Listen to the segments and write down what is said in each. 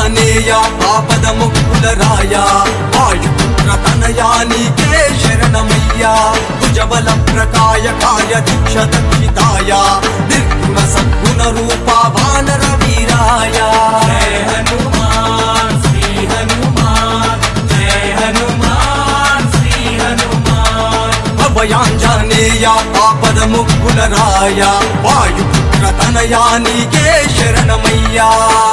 అభయాంజనేయ ఆపద ముక్కుల రాయ వాయుపుత్ర తనయా నీకే శరణమయ్యా భుజబల ప్రకాయ కాయ దీక్ష దక్షితాయ నిర్గుణ సద్గుణ రూప వానర వీరాయ జయ హనుమాన్ శ్రీ హనుమాన్ జయ హనుమాన్ శ్రీ హనుమాన్ అభయాంజనేయ ఆపద ముక్కుల రాయ వాయుపుత్ర తనయా నీకే శరణమయ్యా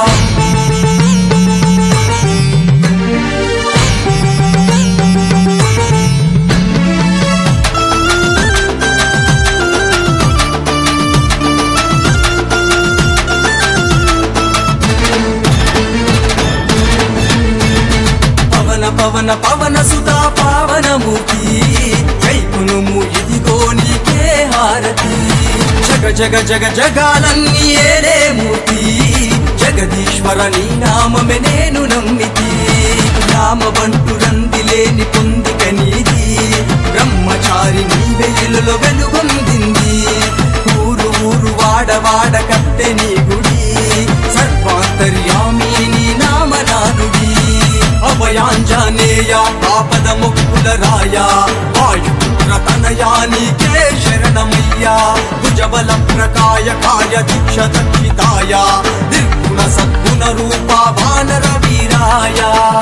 పవన పవన సుతా పావనమూర్తి కైకునుము ఇదిగో నీకే హారతి జగ జగ జగ జగాలన్నీ ఏలే మూర్తి జగదీశ్వర నీ నామమే నేను నమ్మితి రామబంటు రందిలేని పొందిక నీది బ్రహ్మచారి నీవే ఇల్లులో వెలుగొందింది ఊరు ఊరు వాడ కట్టె నీ గుడి సర్వాంతర్యామి నీ నామనానుడి అభయాంజనేయ ఆపద ముక్కుల రాయ వాయుపుత్ర తనయా నీకే శరణమయ్యా భుజబల ప్రకాయ కాయ దీక్ష దక్షితాయ నిర్గుణ సద్గుణ రూప వానర వీరాయ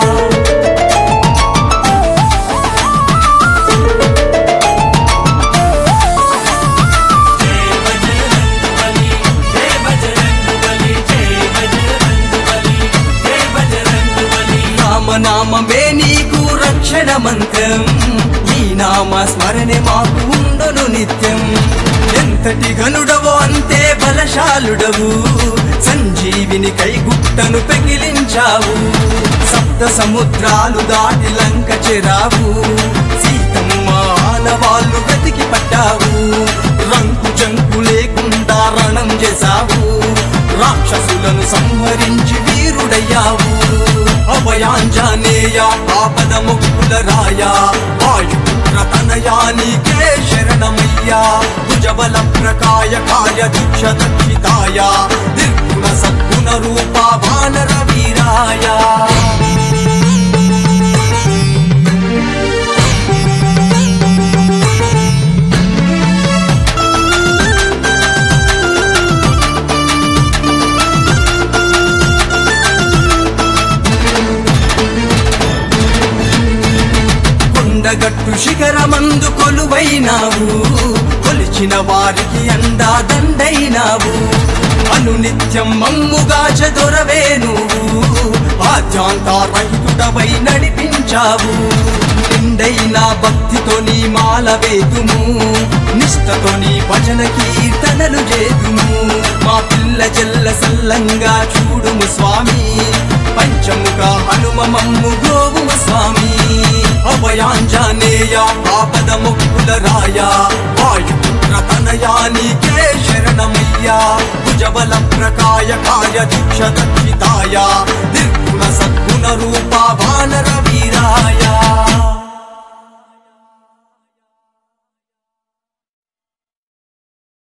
నామమే నీకు రక్షణ మంత్రం నీ నామ స్మరణే మాకు ఉండును నిత్యం ఎంతటి ఘనుడవో అంతే బలశాలుడవు సంజీవిని కైగుట్టను పెగిలించావు సప్త సముద్రాలు దాటి లంక చెరావు సీతమ్మ ఆనవాళ్ళు వెతికి పట్టావు రంకు చంకు లేకుండా రణం చేశావు రాక్షసులను సంహరించి వీరుడయ్యావు అభయాంజనేయ ఆపద ముక్కుల రాయ వాయుపుత్ర తనయా నీకే శరణమయ్యా భుజబల ప్రకాయ కాయ దీక్ష దక్షితాయ నిర్గుణ సద్గుణ రూప వానర వీరాయ గట్టు శిఖరమందు కొలువైనావు కొలిచిన వారికి అండా దండైనావు అనునిత్యం మమ్ముగా చదొరవే నువ్వు ఆద్యాంతారహితుడవై నడిపించావు నిండైన భక్తితో నీ మాల వేతుము నిష్టతో నీ భజన కీర్తనలు చేతుము మా పిల్ల జల్ల సల్లంగా చూడుము స్వామి పంచముఖ హనుమ మమ్ము గోవుము స్వామి అభయాంజనేయ ఆపద ముక్కుల రాయ వాయుపుత్ర తనయా నీకే శరణమయ్యా భుజబల ప్రకాయ కాయ దీక్ష దక్షితాయ నిర్గుణ సద్గుణ రూప వానర వీరాయ